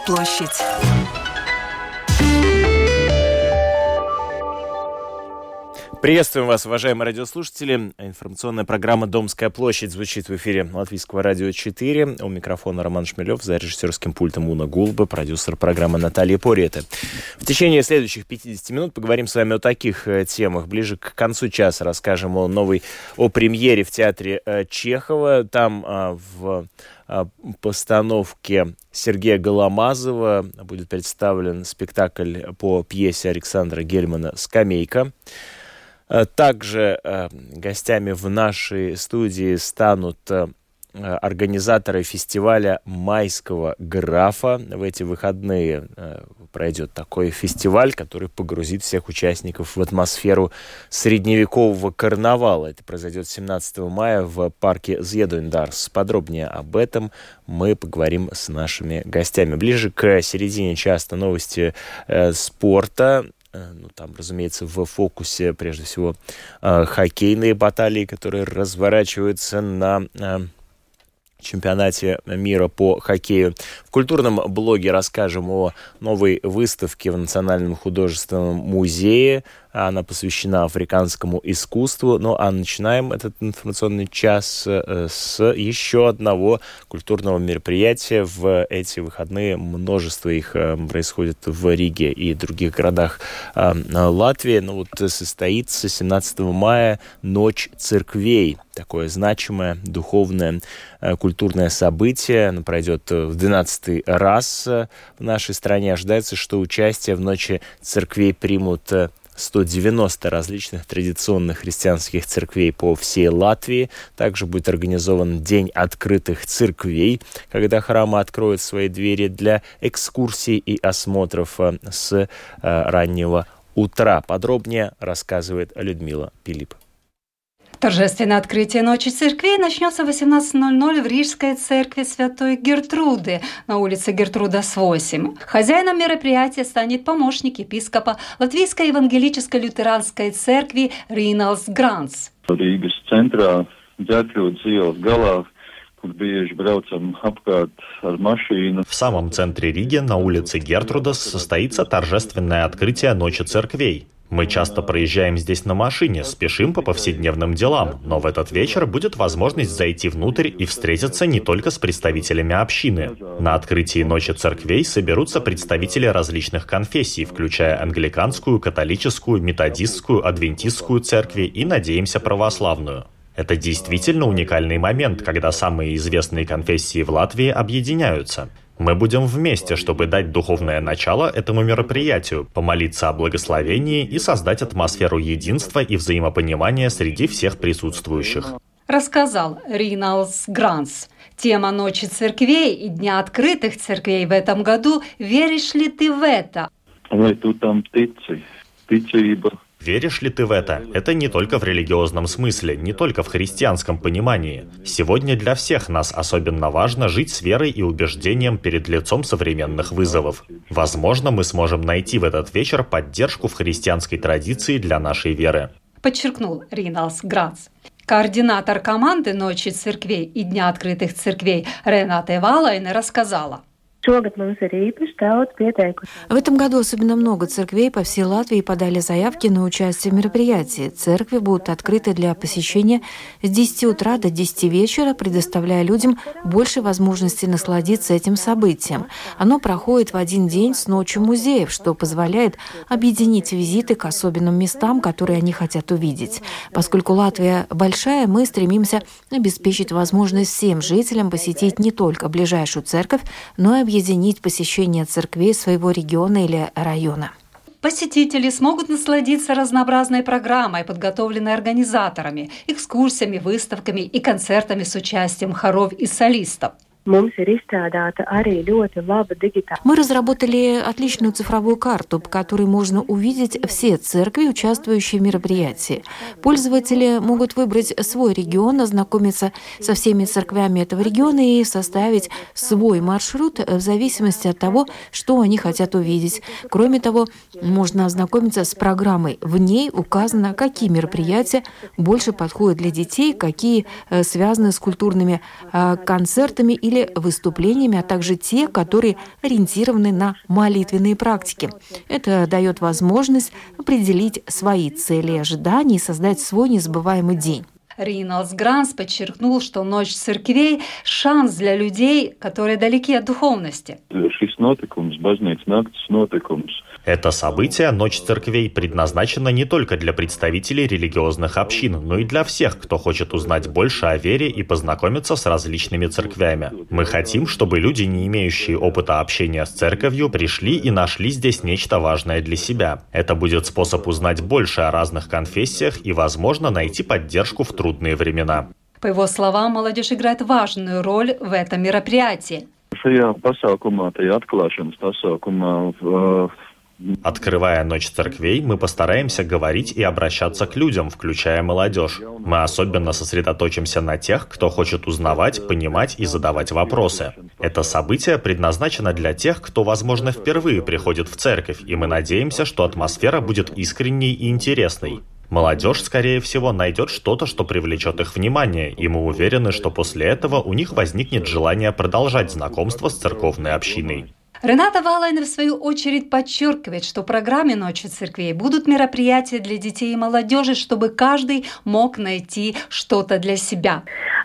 площадь». Приветствуем вас, уважаемые радиослушатели. Информационная программа «Домская площадь» звучит в эфире Латвийского радио 4. У микрофона Роман Шмелев, за режиссерским пультом Уна Гулба, продюсер программы Наталья Пориета. В течение следующих 50 минут поговорим с вами о таких темах. Ближе к концу часа расскажем о премьере в театре Чехова. Там в постановке Сергея Голомазова будет представлен спектакль по пьесе Александра Гельмана «Скамейка». Также гостями в нашей студии станут организаторы фестиваля «Майского графа». В эти выходные пройдет такой фестиваль, который погрузит всех участников в атмосферу средневекового карнавала. Это произойдет 17 мая в парке Зьедуйндарс. Подробнее об этом мы поговорим с нашими гостями. Ближе к середине часа новости спорта. Там, разумеется, в фокусе, прежде всего, хоккейные баталии, которые разворачиваются на чемпионате мира по хоккею. В культурном блоге расскажем о новой выставке в Национальном художественном музее. Она посвящена африканскому искусству. Ну а начинаем этот информационный час с еще одного культурного мероприятия. В эти выходные множество их происходит в Риге и других городах Латвии. Состоится 17 мая Ночь церквей. Такое значимое духовное культурное событие. Оно пройдет в 12-й раз в нашей стране. Ожидается, что участие в Ночи церквей примут 190 различных традиционных христианских церквей по всей Латвии. Также будет организован День открытых церквей, когда храмы откроют свои двери для экскурсий и осмотров с раннего утра. Подробнее рассказывает Людмила Пилип. Торжественное открытие Ночи церквей начнется в 18:00 в Рижской церкви Святой Гертруды на улице Гертрудас 8. Хозяином мероприятия станет помощник епископа Латвийской евангелической лютеранской церкви Рīnals Grants. Рīgas центрā Ģertrūdes ielas galā, kur bieži braucam apkārt ar mašīnu. В самом центре Риги, на улице Гертрудас, состоится торжественное открытие Ночи церквей. Мы часто проезжаем здесь на машине, спешим по повседневным делам, но в этот вечер будет возможность зайти внутрь и встретиться не только с представителями общины. На открытии Ночи церквей соберутся представители различных конфессий, включая англиканскую, католическую, методистскую, адвентистскую церкви и, надеемся, православную. Это действительно уникальный момент, когда самые известные конфессии в Латвии объединяются. Мы будем вместе, чтобы дать духовное начало этому мероприятию, помолиться о благословении и создать атмосферу единства и взаимопонимания среди всех присутствующих. Рассказал Рīnals Grants. Тема Ночи церквей и Дня открытых церквей в этом году «Веришь ли ты в это?» Веришь ли ты в это? Это не только в религиозном смысле, не только в христианском понимании. Сегодня для всех нас особенно важно жить с верой и убеждением перед лицом современных вызовов. Возможно, мы сможем найти в этот вечер поддержку в христианской традиции для нашей веры. Подчеркнул Рīnals Grants. Координатор команды Ночи церквей и Дня открытых церквей Рената Валайна рассказала. В этом году особенно много церквей по всей Латвии подали заявки на участие в мероприятии. Церкви будут открыты для посещения с 10 утра до 10 вечера, предоставляя людям больше возможностей насладиться этим событием. Оно проходит в один день с Ночью музеев, что позволяет объединить визиты к особенным местам, которые они хотят увидеть. Поскольку Латвия большая, мы стремимся обеспечить возможность всем жителям посетить не только ближайшую церковь, но и объединить посещение церквей своего региона или района. Посетители смогут насладиться разнообразной программой, подготовленной организаторами, экскурсиями, выставками и концертами с участием хоров и солистов. Мы разработали отличную цифровую карту, по которой можно увидеть все церкви, участвующие в мероприятии. Пользователи могут выбрать свой регион, ознакомиться со всеми церквями этого региона и составить свой маршрут в зависимости от того, что они хотят увидеть. Кроме того, можно ознакомиться с программой. В ней указано, какие мероприятия больше подходят для детей, какие связаны с культурными концертами или или выступлениями, а также те, которые ориентированы на молитвенные практики. Это дает возможность определить свои цели и ожидания и создать свой незабываемый день. Рейнольдс Гранс подчеркнул, что Ночь церквей – шанс для людей, которые далеки от духовности. Это событие, Ночь церквей, предназначено не только для представителей религиозных общин, но и для всех, кто хочет узнать больше о вере и познакомиться с различными церквями. Мы хотим, чтобы люди, не имеющие опыта общения с церковью, пришли и нашли здесь нечто важное для себя. Это будет способ узнать больше о разных конфессиях и, возможно, найти поддержку в трудные времена. По его словам, молодежь играет важную роль в этом мероприятии. Открывая Ночь церквей, мы постараемся говорить и обращаться к людям, включая молодежь. Мы особенно сосредоточимся на тех, кто хочет узнавать, понимать и задавать вопросы. Это событие предназначено для тех, кто, возможно, впервые приходит в церковь, и мы надеемся, что атмосфера будет искренней и интересной. Молодежь, скорее всего, найдет что-то, что привлечет их внимание, и мы уверены, что после этого у них возникнет желание продолжать знакомство с церковной общиной. Рената Валайнер, в свою очередь, подчеркивает, что в программе «Ночи церквей» будут мероприятия для детей и молодежи, чтобы каждый мог найти что-то для себя.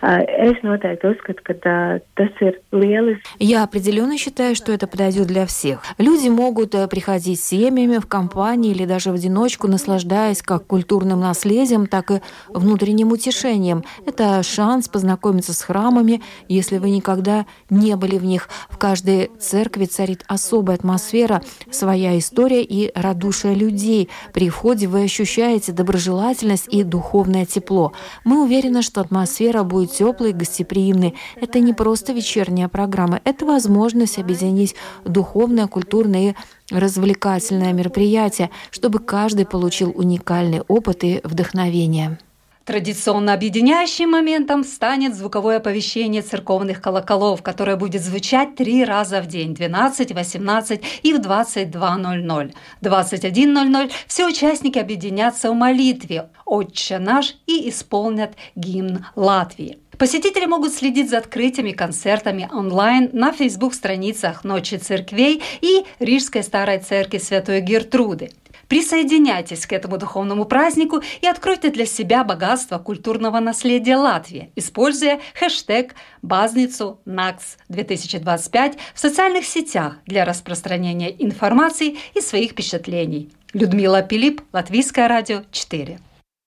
Я определенно считаю, что это подойдет для всех. Люди могут приходить семьями, в компании или даже в одиночку, наслаждаясь как культурным наследием, так и внутренним утешением. Это шанс познакомиться с храмами, если вы никогда не были в них. В каждой церкви царит особая атмосфера, своя история и радушие людей. При входе вы ощущаете доброжелательность и духовное тепло. Мы уверены, что атмосфера будет теплой, гостеприимной. Это не просто вечерняя программа, это возможность объединить духовное, культурное и развлекательное мероприятие, чтобы каждый получил уникальный опыт и вдохновение. Традиционно объединяющим моментом станет звуковое оповещение церковных колоколов, которое будет звучать 3 раза в день – 12, 18 и в 22:00. В 21:00 все участники объединятся в молитве «Отче наш» и исполнят гимн Латвии. Посетители могут следить за открытиями и концертами онлайн на фейсбук-страницах «Ночи церквей» и Рижской старой церкви Святой Гертруды. Присоединяйтесь к этому духовному празднику и откройте для себя богатство культурного наследия Латвии, используя хэштег «Базницу-НАКС-2025» в социальных сетях для распространения информации и своих впечатлений. Людмила Пилип, Латвийское радио 4.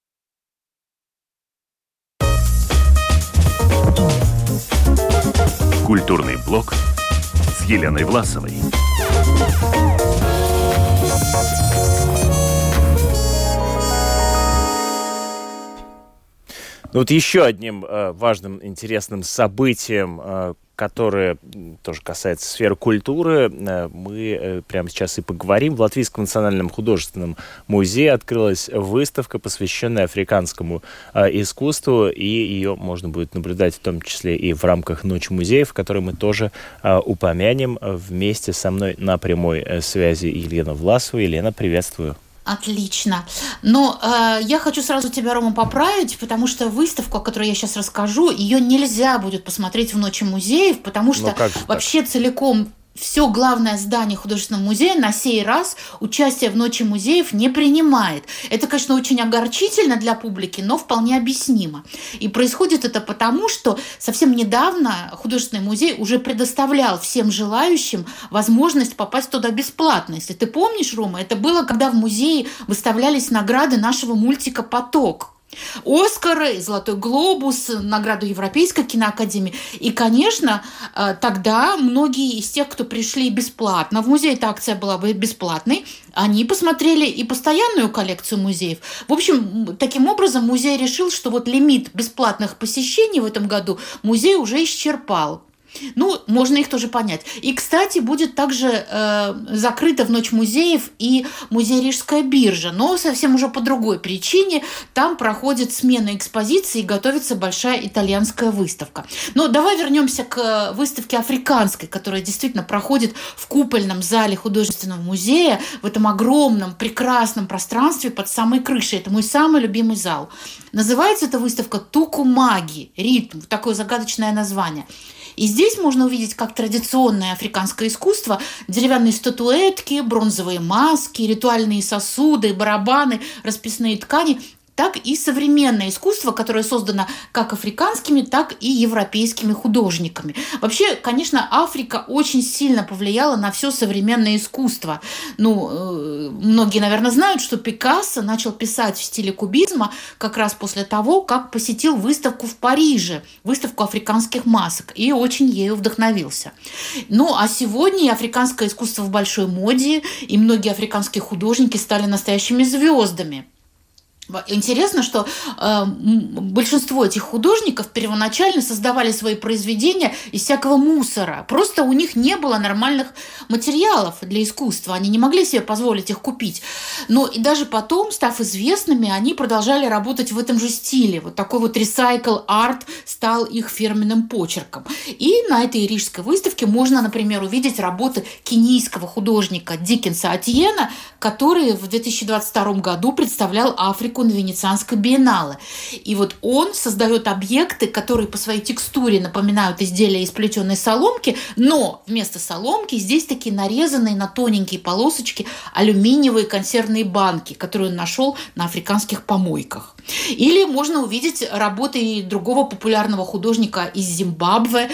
Культурный блок с Еленой Власовой. Вот еще одним важным, интересным событием, которое тоже касается сферы культуры, мы прямо сейчас и поговорим. В Латвийском национальном художественном музее открылась выставка, посвященная африканскому искусству, и ее можно будет наблюдать в том числе и в рамках Ночи музеев, которые мы тоже упомянем вместе со мной на прямой связи Елена Власова. Елена, приветствую. Отлично. Но я хочу сразу тебя, Рома, поправить, потому что выставку, о которой я сейчас расскажу, ее нельзя будет посмотреть в Ночи музеев, потому что вообще целиком все главное здание художественного музея на сей раз участие в Ночи музеев не принимает. Это, конечно, очень огорчительно для публики, но вполне объяснимо. И происходит это потому, что совсем недавно художественный музей уже предоставлял всем желающим возможность попасть туда бесплатно. Если ты помнишь, Рома, это было, когда в музее выставлялись награды нашего мультика «Поток». Оскар, Золотой глобус, награду Европейской киноакадемии. И, конечно, тогда многие из тех, кто пришли бесплатно, в музей эта акция была бесплатной, они посмотрели и постоянную коллекцию музеев. В общем, таким образом музей решил, что вот лимит бесплатных посещений в этом году музей уже исчерпал. Ну, можно их тоже понять. И, кстати, будет также закрыта в Ночь музеев и музей Рижская биржа, но совсем уже по другой причине. Там проходит смена экспозиции и готовится большая итальянская выставка. Но давай вернемся к выставке африканской, которая действительно проходит в купольном зале художественного музея, в этом огромном, прекрасном пространстве под самой крышей. Это мой самый любимый зал. Называется эта выставка «Тукумаги», ритм, такое загадочное название. И здесь можно увидеть как традиционное африканское искусство, деревянные статуэтки, бронзовые маски, ритуальные сосуды, барабаны, расписные ткани, так и современное искусство, которое создано как африканскими, так и европейскими художниками. Вообще, конечно, Африка очень сильно повлияла на все современное искусство. Многие, наверное, знают, что Пикассо начал писать в стиле кубизма как раз после того, как посетил выставку в Париже, выставку африканских масок, и очень ею вдохновился. А сегодня африканское искусство в большой моде, и многие африканские художники стали настоящими звездами. Интересно, что большинство этих художников первоначально создавали свои произведения из всякого мусора. Просто у них не было нормальных материалов для искусства. Они не могли себе позволить их купить. И даже потом, став известными, они продолжали работать в этом же стиле. Вот такой вот recycle art стал их фирменным почерком. И на этой рижской выставке можно, например, увидеть работы кенийского художника Диккенса Атьена, который в 2022 году представлял Африку на Венецианской биеннале. И вот он создает объекты, которые по своей текстуре напоминают изделия из плетеной соломки, но вместо соломки здесь такие нарезанные на тоненькие полосочки алюминиевые консервные банки, которые он нашел на африканских помойках. Или можно увидеть работы другого популярного художника из Зимбабве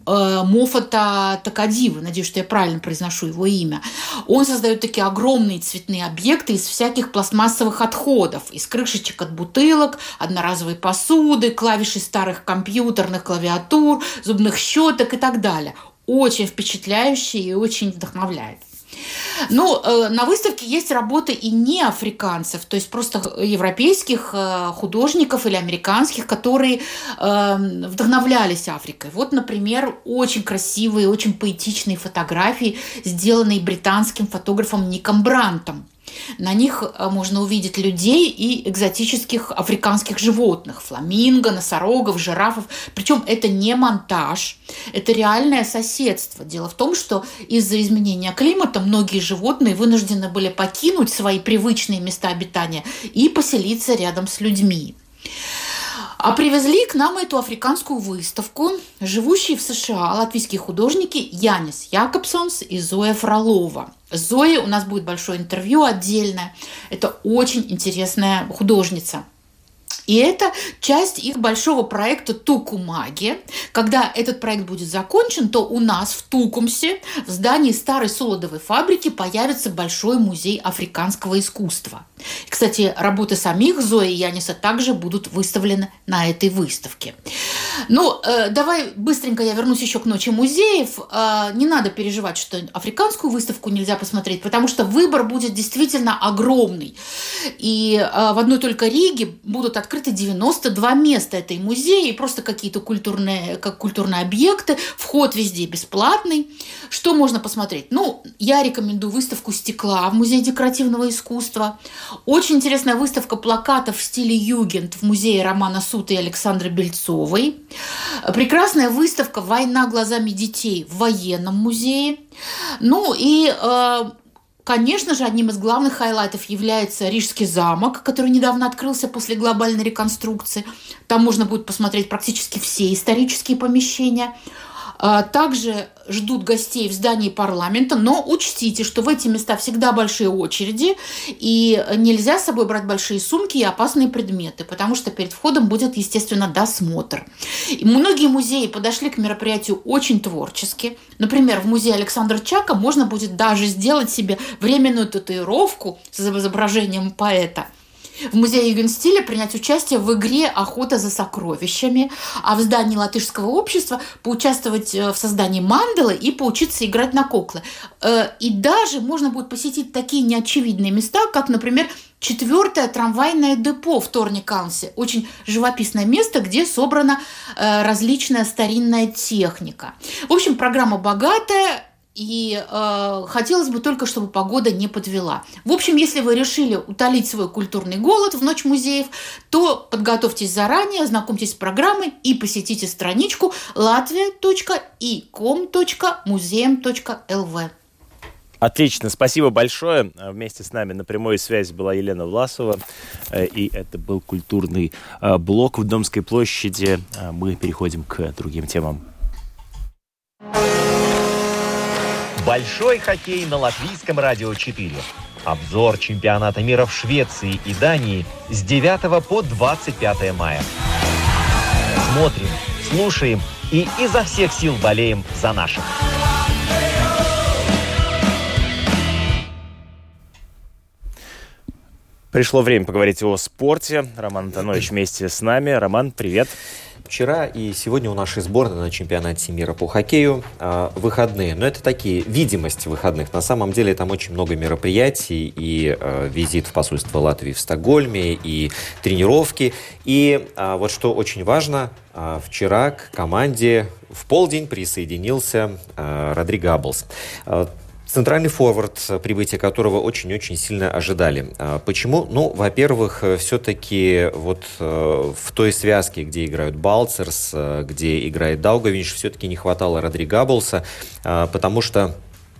Мофата Такадивы. Надеюсь, что я правильно произношу его имя. Он создает такие огромные цветные объекты из всяких пластмассовых отходов, из крышечек от бутылок, одноразовой посуды, клавишей старых компьютерных клавиатур, зубных щеток и так далее. Очень впечатляющий и очень вдохновляет. На выставке есть работы и не африканцев, то есть просто европейских художников или американских, которые вдохновлялись Африкой. Вот, например, очень красивые, очень поэтичные фотографии, сделанные британским фотографом Ником Брантом. На них можно увидеть людей и экзотических африканских животных – фламинго, носорогов, жирафов. Причем это не монтаж, это реальное соседство. Дело в том, что из-за изменения климата многие животные вынуждены были покинуть свои привычные места обитания и поселиться рядом с людьми. А привезли к нам эту африканскую выставку живущие в США латвийские художники Янис Якобсонс и Зоя Фролова. С Зоей у нас будет большое интервью отдельное. Это очень интересная художница. И это часть их большого проекта «Тукумаги». Когда этот проект будет закончен, то у нас в Тукумсе, в здании старой солодовой фабрики, появится большой музей африканского искусства. И, кстати, работы самих Зои и Яниса также будут выставлены на этой выставке. Давай быстренько я вернусь еще к Ночи музеев. Не надо переживать, что африканскую выставку нельзя посмотреть, потому что выбор будет действительно огромный. И в одной только Риге будут открыты 92 места этой музея, и просто какие-то культурные объекты. Вход везде бесплатный. Что можно посмотреть? Я рекомендую выставку стекла в Музее декоративного искусства. Очень интересная выставка плакатов в стиле югент в музее Романа Сута и Александры Бельцовой. Прекрасная выставка «Война глазами детей» в военном музее. Конечно же, одним из главных хайлайтов является Рижский замок, который недавно открылся после глобальной реконструкции. Там можно будет посмотреть практически все исторические помещения. Также ждут гостей в здании парламента, но учтите, что в эти места всегда большие очереди, и нельзя с собой брать большие сумки и опасные предметы, потому что перед входом будет, естественно, досмотр. И многие музеи подошли к мероприятию очень творчески. Например, в музее Александра Чака можно будет даже сделать себе временную татуировку с изображением поэта. В музее Югенстиля принять участие в игре «Охота за сокровищами», а в здании латышского общества поучаствовать в создании мандалы и поучиться играть на куклы. И даже можно будет посетить такие неочевидные места, как, например, 4-е трамвайное депо в Торникалсе. Очень живописное место, где собрана различная старинная техника. В общем, программа богатая. И хотелось бы только, чтобы погода не подвела. В общем, если вы решили утолить свой культурный голод в Ночь музеев, то подготовьтесь заранее, ознакомьтесь с программой и посетите страничку latvia.icom.museum.lv. Отлично, спасибо большое. Вместе с нами на прямой связи была Елена Власова, и это был культурный блок в Домской площади. Мы переходим к другим темам. Большой хоккей на Латвийском радио 4. Обзор чемпионата мира в Швеции и Дании с 9 по 25 мая. Смотрим, слушаем и изо всех сил болеем за наших. Пришло время поговорить о спорте. Роман Антонович вместе с нами. Роман, привет. Вчера и сегодня у нашей сборной на чемпионате мира по хоккею выходные. Но это такие видимости выходных. На самом деле там очень много мероприятий. И визит в посольство Латвии в Стокгольме, и тренировки. И вот что очень важно, вчера к команде в полдень присоединился Родриго Аболс. Центральный форвард, прибытие которого очень-очень сильно ожидали. Почему? Ну, во-первых, все-таки вот в той связке, где играют Балцерс, где играет Даугавинш, все-таки не хватало Родриго Аболса, потому что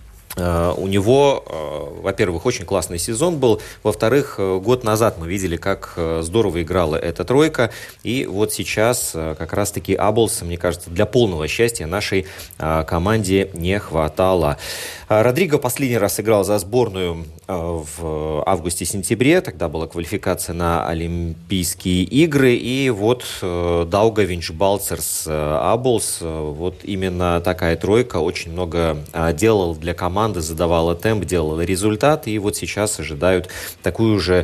у него, во-первых, очень классный сезон был. Во-вторых, год назад мы видели, как здорово играла эта тройка. И вот сейчас как раз-таки Аболса, мне кажется, для полного счастья нашей команде не хватало. Родриго последний раз играл за сборную в августе-сентябре. Тогда была квалификация на Олимпийские игры. И вот Даугавинш, Балцерс, Аболс. Вот именно такая тройка очень много делала для команды, задавала темп, делала результат. И вот сейчас ожидают такую же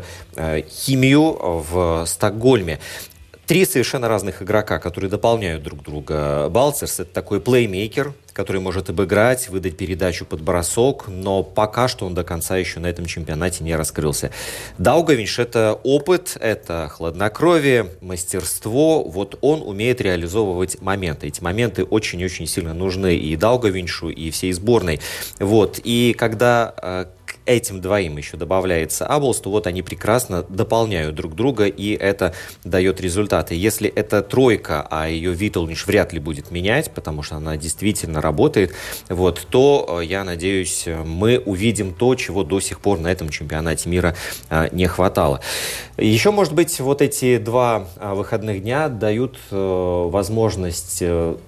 химию в Стокгольме. Три совершенно разных игрока, которые дополняют друг друга. Балцерс – это такой плеймейкер, который может обыграть, выдать передачу под бросок, но пока что он до конца еще на этом чемпионате не раскрылся. Даугавинш – это опыт, это хладнокровие, мастерство. Вот он умеет реализовывать моменты. Эти моменты очень-очень сильно нужны и Даугавиншу, и всей сборной. Вот. И когда этим двоим еще добавляется Аболс, то вот они прекрасно дополняют друг друга, и это дает результаты. Если это тройка, а ее Виталниш вряд ли будет менять, потому что она действительно работает, вот, то, я надеюсь, мы увидим то, чего до сих пор на этом чемпионате мира не хватало. Еще, может быть, вот эти два выходных дня дают возможность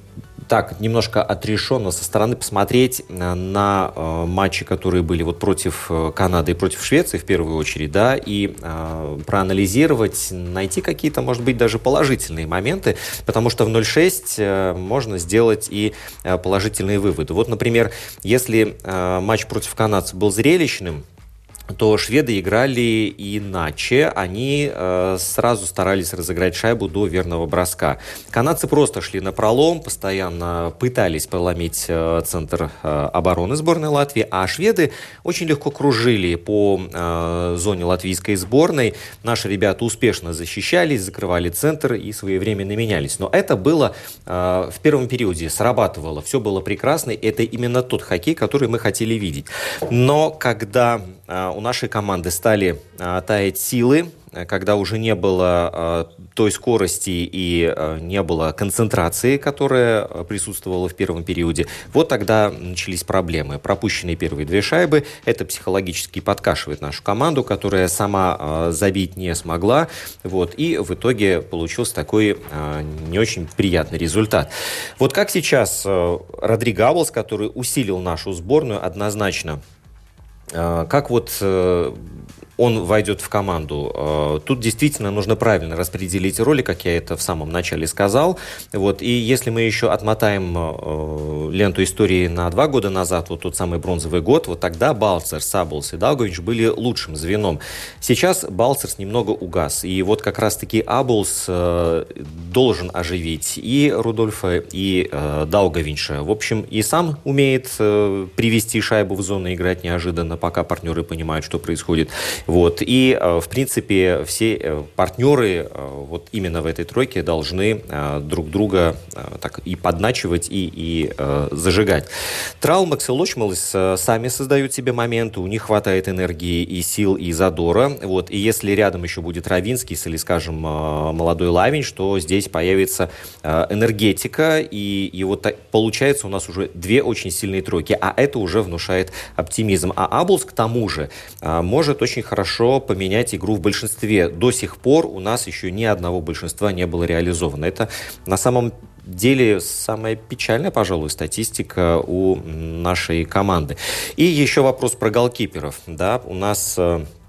так, немножко отрешенно со стороны посмотреть на матчи, которые были вот против Канады и против Швеции в первую очередь, да, и проанализировать, найти какие-то, может быть, даже положительные моменты, потому что в 0-6 можно сделать и положительные выводы. Вот, например, если матч против канадцев был зрелищным, то шведы играли иначе. Они сразу старались разыграть шайбу до верного броска. Канадцы просто шли напролом, постоянно пытались проломить центр обороны сборной Латвии, а шведы очень легко кружили по зоне латвийской сборной. Наши ребята успешно защищались, закрывали центр и своевременно менялись. Но это было в первом периоде, срабатывало, все было прекрасно. Это именно тот хоккей, который мы хотели видеть. Но когда у нашей команды стали таять силы, когда уже не было той скорости и не было концентрации, которая присутствовала в первом периоде, вот тогда начались проблемы. Пропущенные первые две шайбы, это психологически подкашивает нашу команду, которая сама забить не смогла, вот, и в итоге получился такой не очень приятный результат. Вот как сейчас Родриго Аболс, который усилил нашу сборную однозначно, как вот он войдет в команду. Тут действительно нужно правильно распределить роли, как я это в самом начале сказал. Вот. И если мы еще отмотаем ленту истории на 2 года назад, вот тот самый бронзовый год, вот тогда Балцерс, Аболс и Даугавинш были лучшим звеном. Сейчас Балцерс немного угас. И вот как раз-таки Аболс должен оживить и Рудольфа, и Даугавинша. В общем, и сам умеет привести шайбу в зону, играть неожиданно, пока партнеры понимают, что происходит. Вот. И, в принципе, все партнеры вот именно в этой тройке должны друг друга так и подначивать, и зажигать. Траумакс и Лочмалс сами создают себе моменты, у них хватает энергии и сил, и задора. Вот. И если рядом еще будет Равинский или, скажем, молодой Лавинш, то здесь появится энергетика, и вот получается у нас уже две очень сильные тройки, а это уже внушает оптимизм. А Аболс, к тому же, может очень хорошо поменять игру в большинстве. До сих пор у нас еще ни одного большинства не было реализовано. Это на самом деле самая печальная, пожалуй, статистика у нашей команды. И еще вопрос про голкиперов. Да, у нас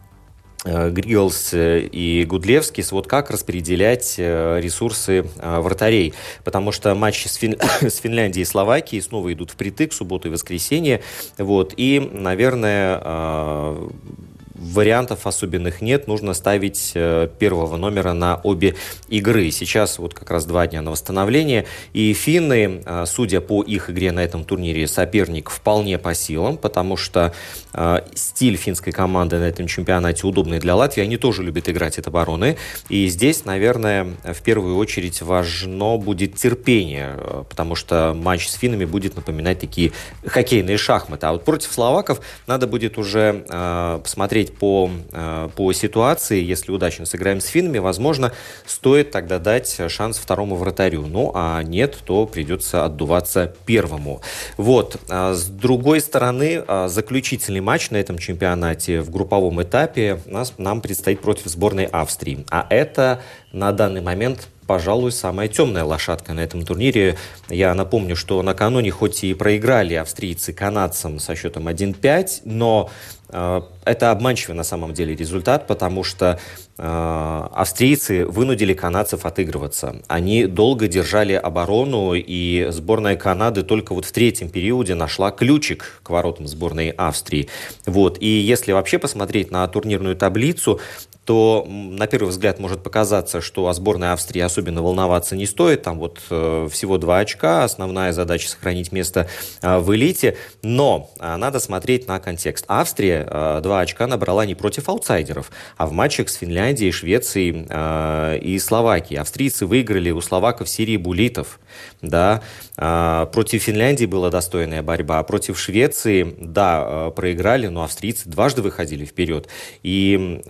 Григелс и Гудлевскис, вот как распределять ресурсы вратарей, потому что матчи с Финляндией и Словакией снова идут впритык, субботу и воскресенье, вот, и, наверное, вариантов особенных нет, нужно ставить первого номера на обе игры. Сейчас вот как раз 2 дня на восстановление, и финны, судя по их игре на этом турнире, соперник вполне по силам, потому что стиль финской команды на этом чемпионате удобный для Латвии, они тоже любят играть от обороны, и здесь, наверное, в первую очередь важно будет терпение, потому что матч с финнами будет напоминать такие хоккейные шахматы, а вот против словаков надо будет уже посмотреть по ситуации. Если удачно сыграем с финнами, возможно, стоит тогда дать шанс второму вратарю. Ну, а нет, то придется отдуваться первому. Вот. С другой стороны, заключительный матч на этом чемпионате в групповом этапе нам предстоит против сборной Австрии. А это на данный момент, пожалуй, самая темная лошадка на этом турнире. Я напомню, что накануне хоть и проиграли австрийцы канадцам со счетом 1-5, но это обманчивый на самом деле результат, потому что австрийцы вынудили канадцев отыгрываться. Они долго держали оборону, и сборная Канады только вот в 3-м периоде нашла ключик к воротам сборной Австрии. Вот. И если вообще посмотреть на турнирную таблицу, то на первый взгляд может показаться, что о сборной Австрии особенно волноваться не стоит. Там вот всего 2 очка, основная задача сохранить место в элите. Но надо смотреть на контекст. Австрия 2 очка набрала не против аутсайдеров, а в матчах с Финляндией, Швецией и Словакией. Австрийцы выиграли у словаков серии буллитов. Да. Против Финляндии была достойная борьба, а против Швеции, да, проиграли, но австрийцы дважды выходили вперед. И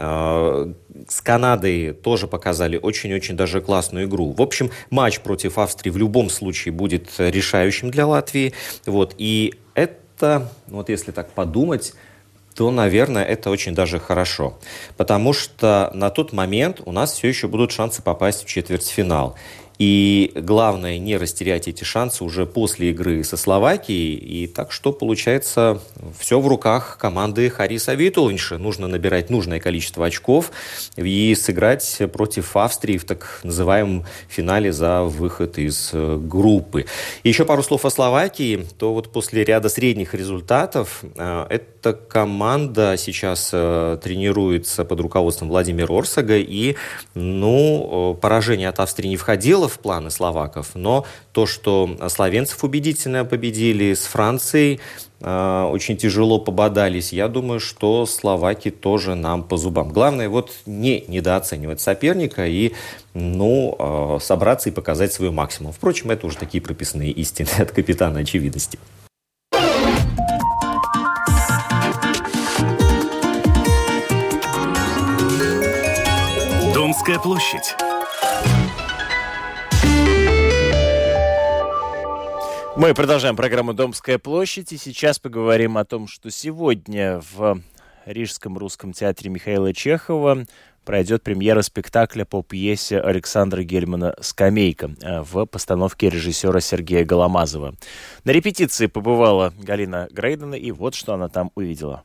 с Канадой тоже показали очень-очень даже классную игру. В общем, матч против Австрии в любом случае будет решающим для Латвии. Вот. И это, вот если так подумать, то, наверное, это очень даже хорошо. Потому что на тот момент у нас все еще будут шансы попасть в четвертьфинал. И главное, не растерять эти шансы уже после игры со Словакией. И так что, получается, все в руках команды Хариса Витулинша. Нужно набирать нужное количество очков и сыграть против Австрии в так называемом финале за выход из группы. И еще пару слов о Словакии. То вот после ряда средних результатов эта команда сейчас тренируется под руководством Владимира Орсага. И, поражение от Австрии не входило в планы словаков, но то, что словенцев убедительно победили с Францией, очень тяжело пободались, я думаю, что словаки тоже нам по зубам. Главное вот не недооценивать соперника и собраться и показать свой максимум. Впрочем, это уже такие прописные истины от капитана очевидности. Домская площадь. Мы продолжаем программу «Домская площадь», и сейчас поговорим о том, что сегодня в Рижском русском театре Михаила Чехова пройдет премьера спектакля по пьесе Александра Гельмана «Скамейка» в постановке режиссера Сергея Голомазова. На репетиции побывала Галина Грейдена, и вот что она там увидела.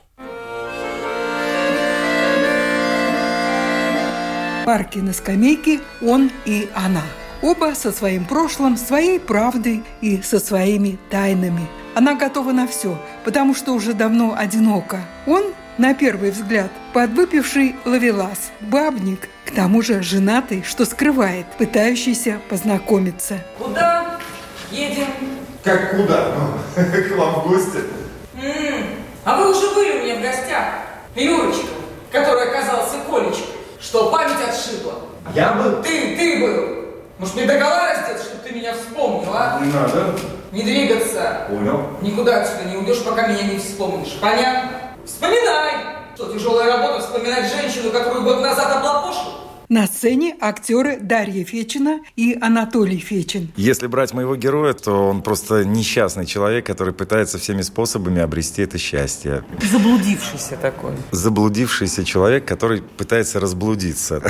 В парке на скамейке он и она. Оба со своим прошлым, своей правдой и со своими тайнами. Она готова на все, потому что уже давно одинока. Он, на первый взгляд, подвыпивший ловелас, бабник, к тому же женатый, что скрывает, пытающийся познакомиться. Куда едем? Как куда? К вам в гости. А вы уже были у меня в гостях. Юрочка, который оказался Колечкой, что память отшибла. Я был? Ты был. Может, мне догола раздеться, чтобы ты меня вспомнил, а? Не надо. Не двигаться. Понял. Никуда отсюда не уйдешь, пока меня не вспомнишь. Понятно? Вспоминай! Что, тяжелая работа вспоминать женщину, которую год назад облапошил? На сцене актеры Дарья Фечина и Анатолий Фечин. Если брать моего героя, то он просто несчастный человек, который пытается всеми способами обрести это счастье. Заблудившийся такой. Заблудившийся человек, который пытается разблудиться.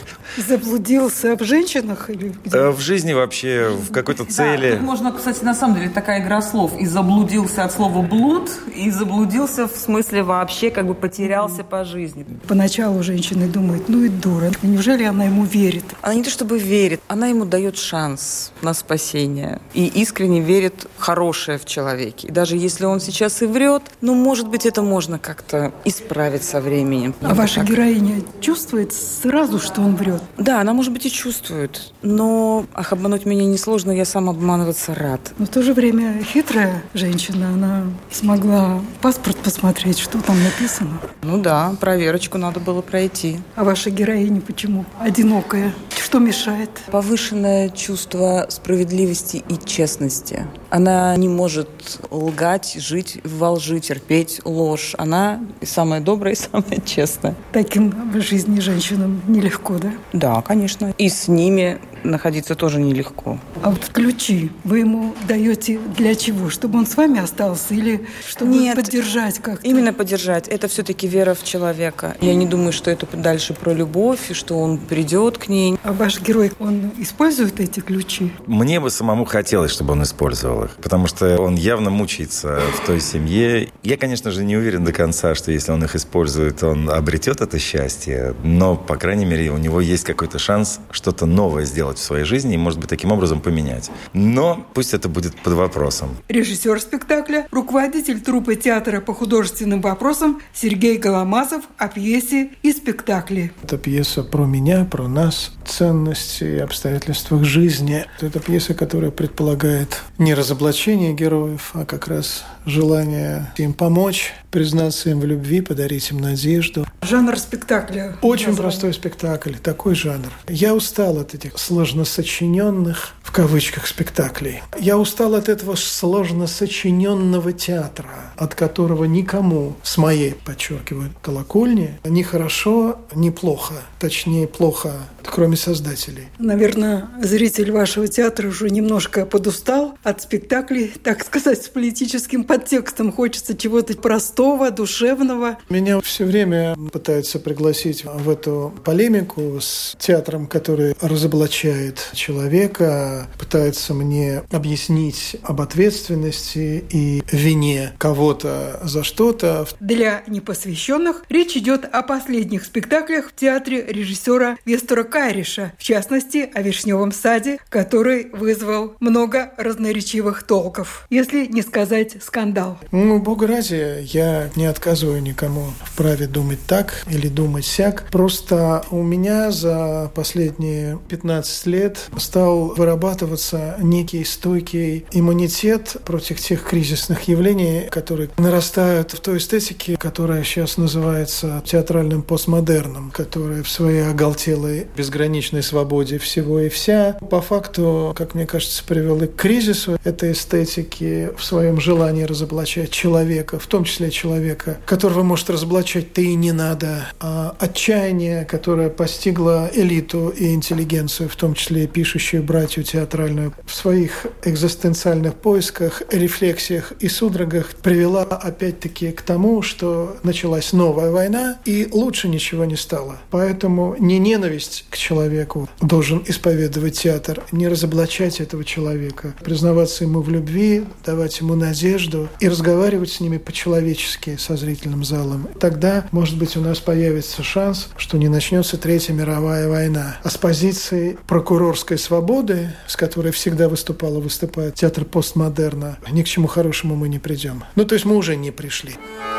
Заблудился в женщинах или где? В жизни вообще, в какой-то цели. Да, тут можно, кстати, на самом деле такая игра слов. И заблудился от слова блуд, и заблудился в смысле вообще как бы потерялся по жизни. Поначалу женщины думают, ну и дура. Неужели она ему верит? Она не то чтобы верит, она ему дает шанс на спасение. И искренне верит в хорошее в человеке. И даже если он сейчас и врет, ну, может быть, это можно как-то исправить со временем. А ваша героиня чувствует сразу, что он врет? Да, она, может быть, и чувствует. Но обмануть меня несложно, я сам обманываться рад. Но в то же время хитрая женщина, она смогла паспорт посмотреть, что там написано. Ну да, проверочку надо было пройти. А ваша героиня почему одинокая? Что мешает? Повышенное чувство справедливости и честности. Она не может лгать, жить во лжи, терпеть ложь. Она самая добрая и самая честная. Таким в жизни женщинам нелегко, да? Да, конечно. И с ними находиться тоже нелегко. А вот ключи вы ему даете для чего? Чтобы он с вами остался или чтобы поддержать как-то? Именно поддержать. Это все-таки вера в человека. Я не думаю, что это дальше про любовь, и что он придет к ней. А ваш герой, он использует эти ключи? Мне бы самому хотелось, чтобы он использовал их, потому что он явно мучается в той семье. Я, конечно же, не уверен до конца, что если он их использует, он обретет это счастье, но, по крайней мере, у него есть какой-то шанс что-то новое сделать в своей жизни и, может быть, таким образом поменять. Но пусть это будет под вопросом. Режиссер спектакля, руководитель труппы театра по художественным вопросам Сергей Голомазов о пьесе и спектакле. Это пьеса про меня, про нас, ценности и обстоятельствах жизни. Это пьеса, которая предполагает не разоблачение героев, а как раз желание им помочь, признаться им в любви, подарить им надежду. Жанр спектакля? Очень простой спектакль, такой жанр. Я устал от этих сложносочиненных, в кавычках, спектаклей. Я устал от этого сложносочиненного театра, от которого никому, с моей, подчеркиваю, колокольни, ни хорошо, ни плохо. Точнее, плохо, кроме создателей. Наверное, зритель вашего театра уже немножко подустал от спектаклей, так сказать, с политическим подтекстом. Хочется чего-то простого, душевного. Меня все время пытаются пригласить в эту полемику с театром, который разоблачает человека, пытается мне объяснить об ответственности и вине кого-то за что-то. Для непосвященных речь идет о последних спектаклях в театре режиссера Вестера Кайриша, в частности, о «Вишневом саде», который вызвал много разноречивых толков, если не сказать скандал. Бога ради, я не отказываю никому в праве думать так или думать сяк. Просто у меня за последние 15 лет стал вырабатываться некий стойкий иммунитет против тех кризисных явлений, которые нарастают в той эстетике, которая сейчас называется театральным постмодерном, которая в своей оголтелой безграничной свободе всего и вся по факту, как мне кажется, привела к кризису этой эстетики в своем желании разоблачать человека, в том числе человека, которого, может, разоблачать-то и не надо, а отчаяние, которое постигло элиту и интеллигенцию, в том числе и пишущую братью театральную, в своих экзистенциальных поисках, рефлексиях и судорогах привела опять-таки к тому, что началась новая война, и лучше ничего не стало. Поэтому не ненависть к человеку должен исповедовать театр, не разоблачать этого человека, признаваться ему в любви, давать ему надежду и разговаривать с ними по-человечески со зрительным залом. Тогда, может быть, у нас появится шанс, что не начнется Третья мировая война. А с позиции прокурорской свободы, с которой всегда выступает театр постмодерна, ни к чему хорошему мы не придем. То есть мы уже не пришли.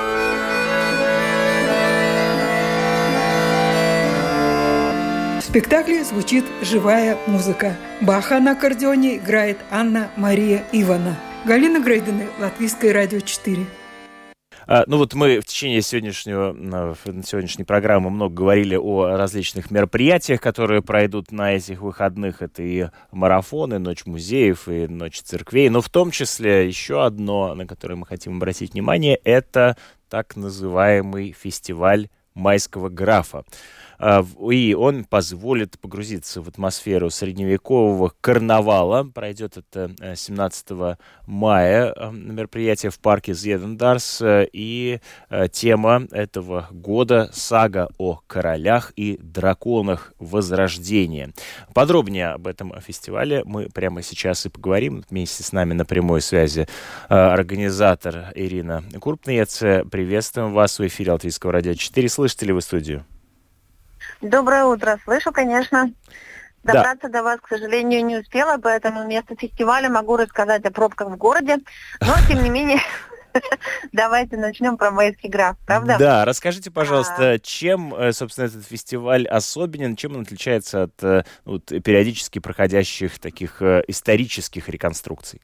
В спектакле звучит живая музыка. Баха на аккордеоне играет Анна-Мария Ивана. Галина Грейдена, Латвийское радио 4. Мы в течение сегодняшней программы много говорили о различных мероприятиях, которые пройдут на этих выходных. Это и марафоны, Ночь музеев, и Ночь церквей. Но в том числе еще одно, на которое мы хотим обратить внимание, это так называемый фестиваль майского графа. и он позволит погрузиться в атмосферу средневекового карнавала. Пройдет это 17 мая мероприятие в парке Зьедендарс, и тема этого года — сага о королях и драконах Возрождения. Подробнее об этом фестивале мы прямо сейчас и поговорим. Вместе с нами на прямой связи организатор Ирина Курпнец. Приветствуем вас в эфире Латвийского радио 4. Слышите ли вы студию? Доброе утро. Слышу, конечно. Добраться до вас, к сожалению, не успела, поэтому вместо фестиваля могу рассказать о пробках в городе. Но, тем не менее, давайте начнем про майский граф, правда? Да, расскажите, пожалуйста, чем, собственно, этот фестиваль особенен, чем он отличается от периодически проходящих таких исторических реконструкций?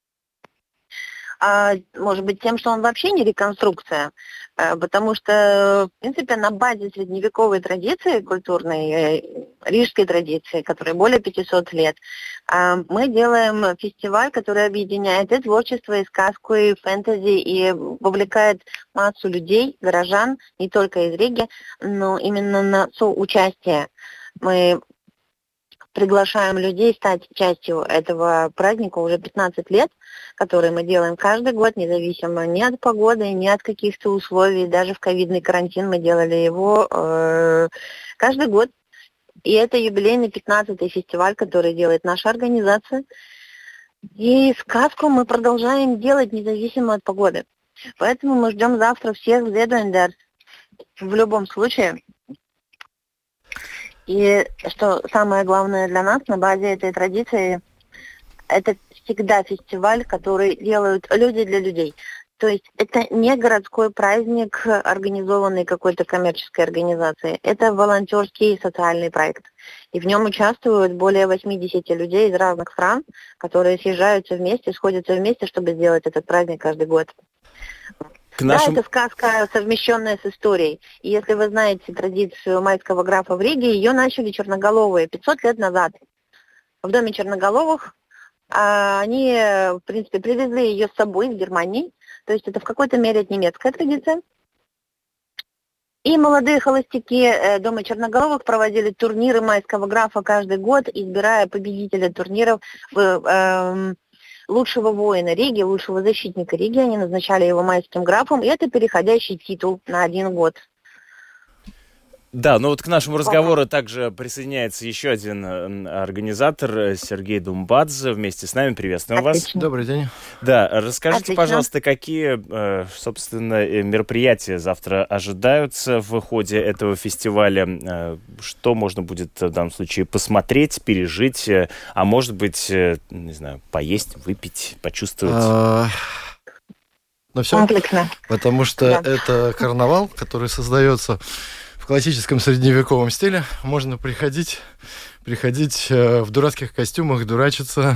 Может быть, тем, что он вообще не реконструкция, потому что, в принципе, на базе средневековой традиции культурной, рижской традиции, которой более 500 лет, мы делаем фестиваль, который объединяет и творчество, и сказку, и фэнтези, и вовлекает массу людей, горожан, не только из Риги, но именно на соучастие. Мы приглашаем людей стать частью этого праздника уже 15 лет, который мы делаем каждый год, независимо ни от погоды, ни от каких-то условий. Даже в ковидный карантин мы делали его каждый год. И это юбилейный 15-й фестиваль, который делает наша организация. И сказку мы продолжаем делать независимо от погоды. Поэтому мы ждем завтра всех в Зедендарс в любом случае. И что самое главное для нас на базе этой традиции, это всегда фестиваль, который делают люди для людей. То есть это не городской праздник, организованный какой-то коммерческой организацией. Это волонтерский социальный проект. И в нем участвуют более 80 людей из разных стран, которые съезжаются вместе, сходятся вместе, чтобы сделать этот праздник каждый год. Да, это сказка, совмещенная с историей. И если вы знаете традицию майского графа в Риге, ее начали черноголовые 500 лет назад. В доме черноголовых они, в принципе, привезли ее с собой из Германии. То есть это в какой-то мере немецкая традиция. И молодые холостяки дома черноголовых проводили турниры майского графа каждый год, избирая победителя турниров лучшего воина Риги, лучшего защитника Риги. Они назначали его майским графом, и это переходящий титул на 1 год. Да, но вот к нашему разговору также присоединяется еще один организатор, Сергей Думбадзе, вместе с нами. Приветствуем вас. Добрый день. Да, расскажите, пожалуйста, какие, собственно, мероприятия завтра ожидаются в ходе этого фестиваля? Что можно будет в данном случае посмотреть, пережить, а может быть, не знаю, поесть, выпить, почувствовать? Ну все, потому что это карнавал, который создается в классическом средневековом стиле. Можно приходить в дурацких костюмах, дурачиться.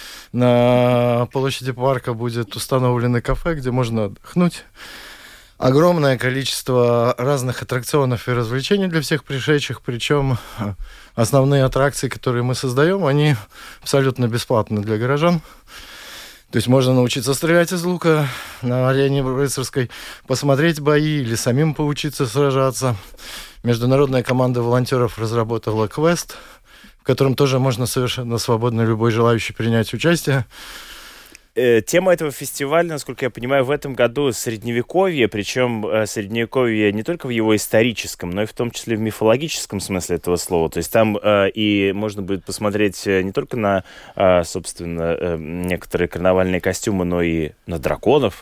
На площади парка будет установлено кафе, где можно отдохнуть. Огромное количество разных аттракционов и развлечений для всех пришедших. Причем основные аттракции, которые мы создаем, они абсолютно бесплатны для горожан. То есть можно научиться стрелять из лука на арене рыцарской, посмотреть бои или самим поучиться сражаться. Международная команда волонтеров разработала квест, в котором тоже можно совершенно свободно любой желающий принять участие. Тема этого фестиваля, насколько я понимаю, в этом году средневековье, причем средневековье не только в его историческом, но и в том числе в мифологическом смысле этого слова. То есть там и можно будет посмотреть не только на, собственно, некоторые карнавальные костюмы, но и на драконов.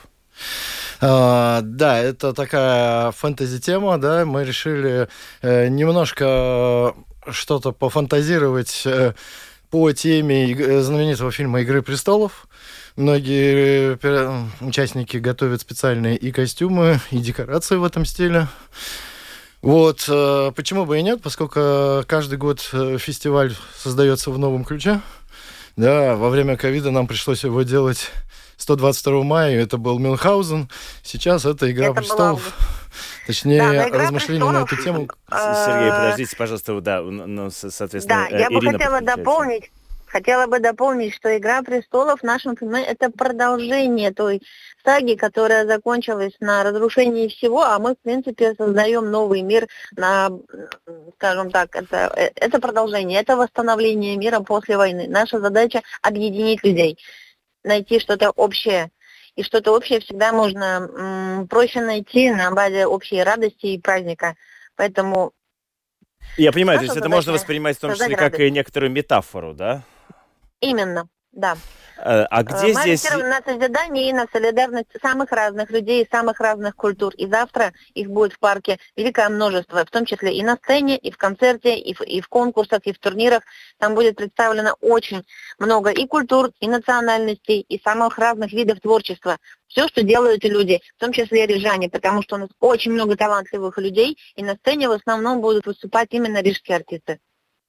Да, это такая фэнтези-тема, да, мы решили немножко что-то пофантазировать по теме знаменитого фильма «Игры престолов». Многие участники готовят специальные и костюмы, и декорации в этом стиле. Вот, почему бы и нет, поскольку каждый год фестиваль создается в новом ключе. Да, во время ковида нам пришлось его делать 122 мая, это был Мюнхгаузен. Сейчас это «Игра престолов». Точнее, да, размышления на эту тему. Сергей, подождите, пожалуйста, да, ну, соответственно, да, я бы хотела дополнить. Хотела бы дополнить, что «Игра престолов» в нашем фильме – это продолжение той саги, которая закончилась на разрушении всего, а мы, в принципе, создаем новый мир на, скажем так, это продолжение, это восстановление мира после войны. Наша задача – объединить людей, найти что-то общее. И что-то общее всегда можно проще найти на базе общей радости и праздника. Поэтому... Я понимаю, то есть это можно воспринимать в том числе как и некоторую метафору, да? Именно, да. А где мы здесь... ориентированы на созидание и на солидарность самых разных людей, самых разных культур. И завтра их будет в парке великое множество, в том числе и на сцене, и в концерте, и в конкурсах, и в турнирах. Там будет представлено очень много и культур, и национальностей, и самых разных видов творчества. Все, что делают люди, в том числе и рижане, потому что у нас очень много талантливых людей, и на сцене в основном будут выступать именно рижские артисты.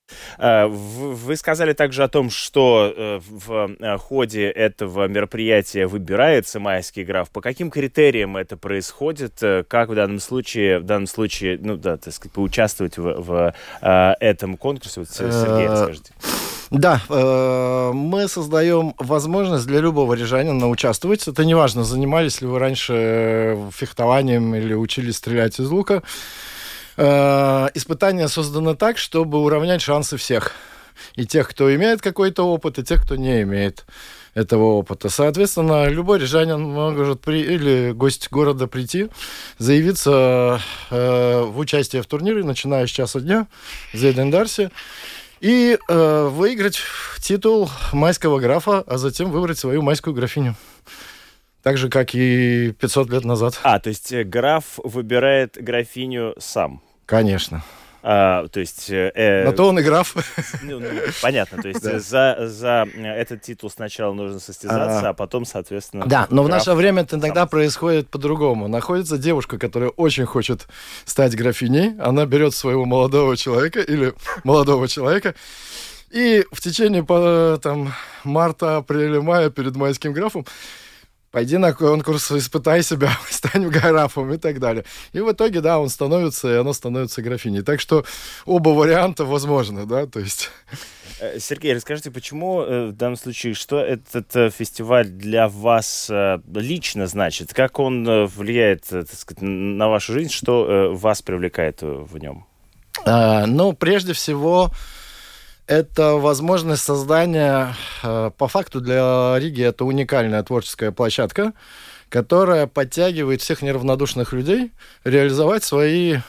Вы сказали также о том, что в ходе этого мероприятия выбирается майский граф. По каким критериям это происходит? Как в данном случае, ну да, так сказать, поучаствовать в этом конкурсе? Вот, Сергей, расскажите. Да, мы создаем возможность для любого рижанина участвовать. Это неважно, занимались ли вы раньше фехтованием или учились стрелять из лука. Испытание создано так, чтобы уравнять шансы всех. И тех, кто имеет какой-то опыт, и тех, кто не имеет этого опыта. Соответственно, любой рижанин может или гость города прийти, заявиться в участие в турнире, начиная с часа дня, Зейдендарсе, и выиграть титул майского графа, а затем выбрать свою майскую графиню. Так же, как и 500 лет назад. То есть граф выбирает графиню сам? Конечно. То есть... На то он и граф. Понятно, то есть за этот титул сначала нужно состязаться, а потом, соответственно... Да, но в наше время это иногда происходит по-другому. Находится девушка, которая очень хочет стать графиней, она берет своего молодого человека или молодого человека, и в течение марта, апреля, мая перед майским графом пойди на конкурс, испытай себя, стань графом и так далее. И в итоге, да, он становится, и она становится графиней. Так что оба варианта возможны, да, то есть... Сергей, расскажите, почему в данном случае, что этот фестиваль для вас лично значит? Как он влияет, так сказать, на вашу жизнь? Что вас привлекает в нем? Ну, прежде всего... Это возможность создания, по факту для Риги, это уникальная творческая площадка, которая подтягивает всех неравнодушных людей реализовать свои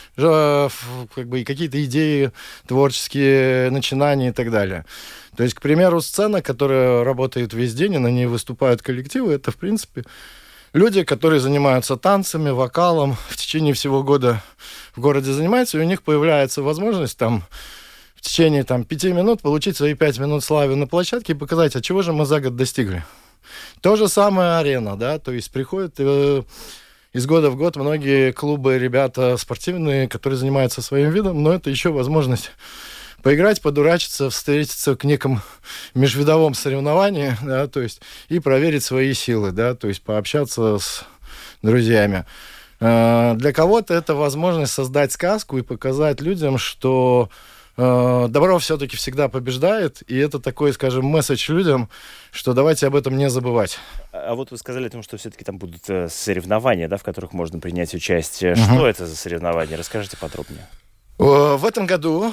какие-то идеи, творческие начинания и так далее. То есть, к примеру, сцена, которая работает весь день, и на ней выступают коллективы, это, в принципе, люди, которые занимаются танцами, вокалом, в течение всего года в городе занимаются, и у них появляется возможность в течение 5 минут получить свои 5 минут славы на площадке и показать, чего же мы за год достигли. То же самое арена, да, то есть приходят из года в год многие клубы, ребята спортивные, которые занимаются своим видом, но это еще возможность поиграть, подурачиться, встретиться к некому межвидовом соревновании, да, то есть и проверить свои силы, да, то есть пообщаться с друзьями. Для кого-то это возможность создать сказку и показать людям, что добро все-таки всегда побеждает, и это такой, скажем, месседж людям, что давайте об этом не забывать. А вот вы сказали о том, что все-таки там будут соревнования, да, в которых можно принять участие. Что это за соревнования? Расскажите подробнее. В этом году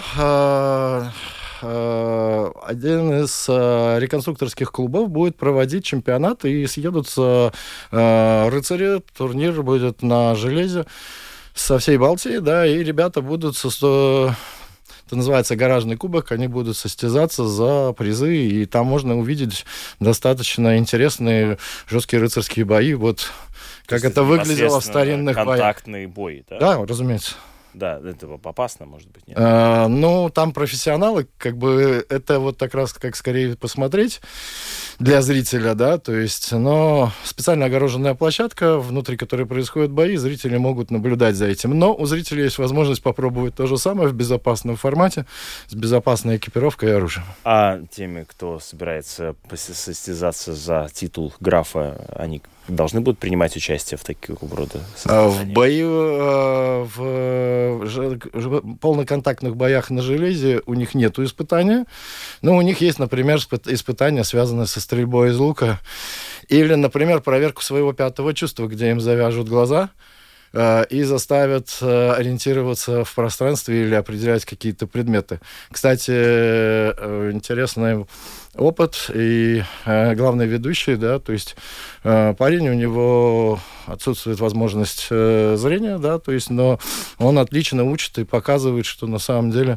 один из реконструкторских клубов будет проводить чемпионат, и съедутся рыцари. Турнир будет на железе со всей Балтии, да, и ребята будут это называется гаражный кубок, они будут состязаться за призы, и там можно увидеть достаточно интересные жесткие рыцарские бои, вот как это выглядело в старинных боях. Контактный бой, да? Да, разумеется. Да, это опасно, может быть, нет? Ну, там профессионалы, это вот так раз как скорее посмотреть для зрителя, да, то есть, но специально огороженная площадка, внутри которой происходят бои, зрители могут наблюдать за этим. Но у зрителей есть возможность попробовать то же самое в безопасном формате, с безопасной экипировкой и оружием. А теми, кто собирается состязаться за титул графа, они должны будут принимать участие в таких рода состязаниях? В бою в полноконтактных боях на железе у них нету испытания. Но у них есть, например, испытания, связанные со стрельбой из лука. Или, например, проверку своего пятого чувства, где им завяжут глаза и заставят ориентироваться в пространстве или определять какие-то предметы. Кстати, интересный опыт и главный ведущий, да, то есть парень, у него отсутствует возможность зрения, да, то есть, но он отлично учит и показывает, что на самом деле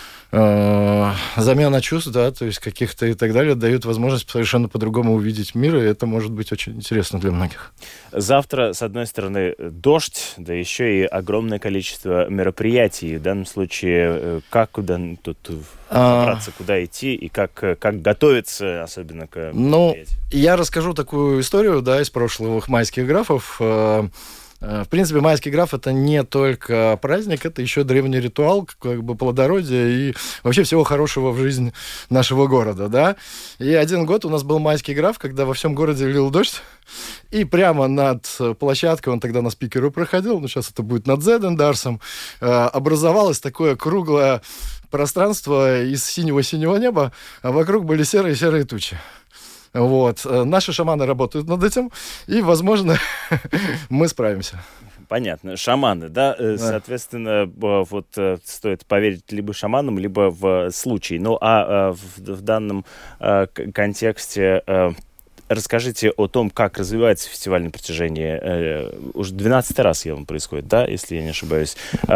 замена чувств, да, то есть каких-то и так далее, дают возможность совершенно по-другому увидеть мир, и это может быть очень интересно для многих. Завтра, с одной стороны, дождь, да еще и огромное количество мероприятий. В данном случае, как куда тут собраться, куда идти и как готовиться, особенно к мероприятию? Я расскажу такую историю, да, из прошлых майских графов. В принципе, майский граф — это не только праздник, это еще древний ритуал, как бы плодородия и вообще всего хорошего в жизни нашего города, да. И один год у нас был майский граф, когда во всем городе лил дождь, и прямо над площадкой, он тогда на спикеру проходил, но сейчас это будет над Зедендарсом, образовалось такое круглое пространство из синего-синего неба, а вокруг были серые-серые тучи. Вот. Наши шаманы работают над этим, и, возможно, мы справимся. Понятно. Шаманы, да? Соответственно, вот стоит поверить либо шаманам, либо в случай. Ну, а в данном контексте расскажите о том, как развивается фестиваль на протяжении... уже 12-й раз он происходит, да, если я не ошибаюсь?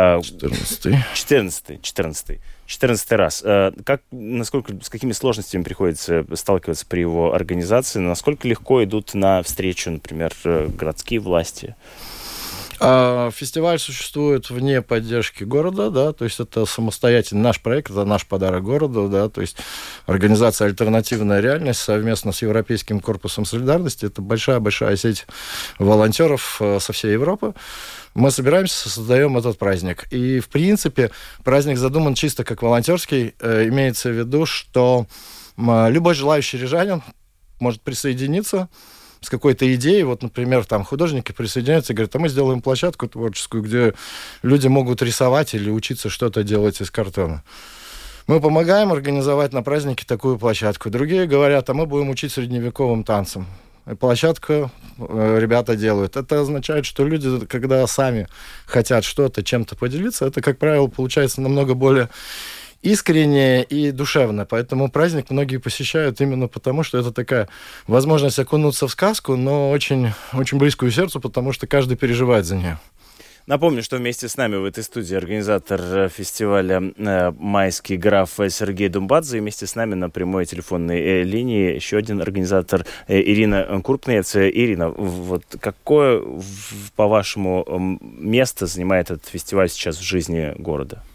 14-й раз. С какими сложностями приходится сталкиваться при его организации? Насколько легко идут навстречу, например, городские власти? Фестиваль существует вне поддержки города, да, то есть это самостоятельный наш проект, это наш подарок городу, да, то есть организация «Альтернативная реальность» совместно с Европейским корпусом солидарности, это большая сеть волонтеров со всей Европы. Мы собираемся, создаем этот праздник. И, в принципе, праздник задуман чисто как волонтерский. Имеется в виду, что любой желающий рижанин может присоединиться с какой-то идеей. Вот, например, там художники присоединяются и говорят, а мы сделаем площадку творческую, где люди могут рисовать или учиться что-то делать из картона. Мы помогаем организовать на празднике такую площадку. Другие говорят, а мы будем учить средневековым танцам. Площадку ребята делают. Это означает, что люди, когда сами хотят что-то, чем-то поделиться, это, как правило, получается намного более искренне и душевно. Поэтому праздник многие посещают именно потому, что это такая возможность окунуться в сказку, но очень, очень близкую сердцу, потому что каждый переживает за нее. Напомню, что вместе с нами в этой студии организатор фестиваля «Майский граф» Сергей Думбадзе, и вместе с нами на прямой телефонной линии еще один организатор Ирина Курпнец. Ирина, вот какое, по-вашему, место занимает этот фестиваль сейчас в жизни города?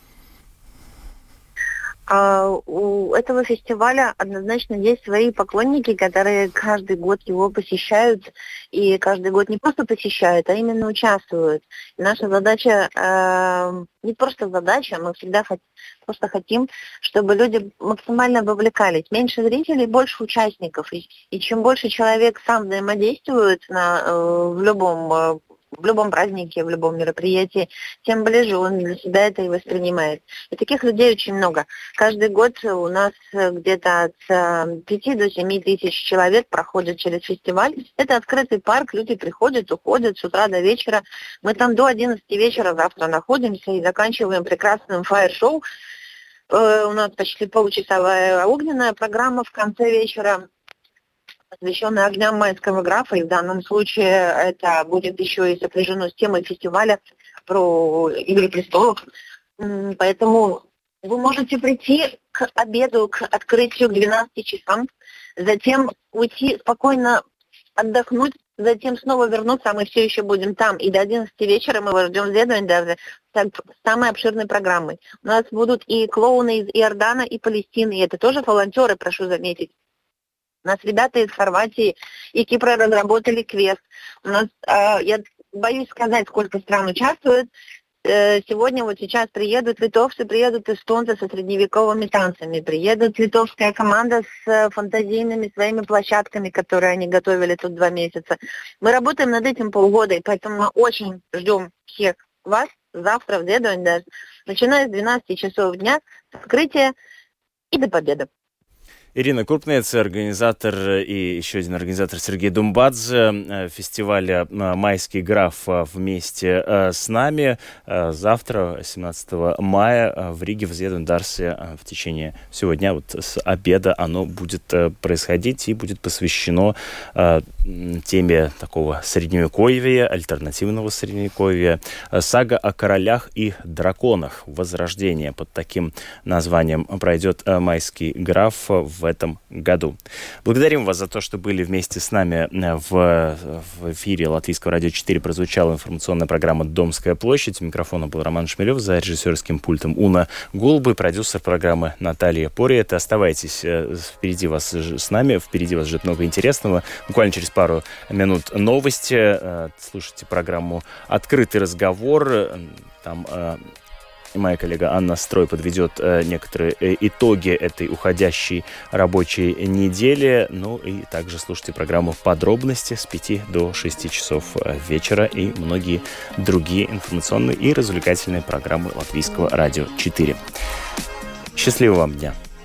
У этого фестиваля однозначно есть свои поклонники, которые каждый год его посещают, и каждый год не просто посещают, а именно участвуют. И наша задача, не просто задача, мы всегда просто хотим, чтобы люди максимально вовлекались. Меньше зрителей, больше участников. И чем больше человек сам взаимодействует в любом празднике, в любом мероприятии, тем ближе он для себя это и воспринимает. И таких людей очень много. Каждый год у нас где-то от 5 до 7 тысяч человек проходят через фестиваль. Это открытый парк, люди приходят, уходят с утра до вечера. Мы там до 11 вечера завтра находимся и заканчиваем прекрасным фаер-шоу. У нас почти получасовая огненная программа в конце вечера, посвященная огням майского графа, и в данном случае это будет еще и сопряжено с темой фестиваля про «Игры престолов». Поэтому вы можете прийти к обеду, к открытию к 12 часам, затем уйти спокойно отдохнуть, затем снова вернуться, а мы все еще будем там. И до 11 вечера мы вас ждем в Зедване даже с самой обширной программой. У нас будут и клоуны из Иордана, и Палестины, и это тоже волонтеры, прошу заметить. У нас ребята из Хорватии и Кипра разработали квест. У нас, я боюсь сказать, сколько стран участвует. Сегодня, вот сейчас приедут литовцы, приедут эстонцы со средневековыми танцами, приедет литовская команда с фантазийными своими площадками, которые они готовили тут 2 месяца. Мы работаем над этим полгода, и поэтому мы очень ждем всех вас завтра в Dziedondarsi, начиная с 12 часов дня, с открытия и до победы. Ирина Крупнец, организатор и еще один организатор Сергей Думбадзе фестиваля «Майский граф» вместе с нами. Завтра, 17 мая, в Риге, в Dziedondarsi в течение всего дня, вот с обеда оно будет происходить и будет посвящено теме такого средневековья, альтернативного средневековья, сага о королях и драконах, возрождение. Под таким названием пройдет «Майский граф» в этом году. Благодарим вас за то, что были вместе с нами в эфире Латвийского радио 4. Прозвучала информационная программа «Домская площадь». У микрофона был Роман Шмелев, за режиссерским пультом Уна Гулбы, продюсер программы Наталья Пориет. Оставайтесь впереди вас с нами, впереди вас ждет много интересного. Буквально через пару минут новости. Слушайте программу «Открытый разговор». Там моя коллега Анна Строй подведет некоторые итоги этой уходящей рабочей недели. Ну и также слушайте программу «Подробности» с 5 до 6 часов вечера и многие другие информационные и развлекательные программы Латвийского радио 4. Счастливого вам дня!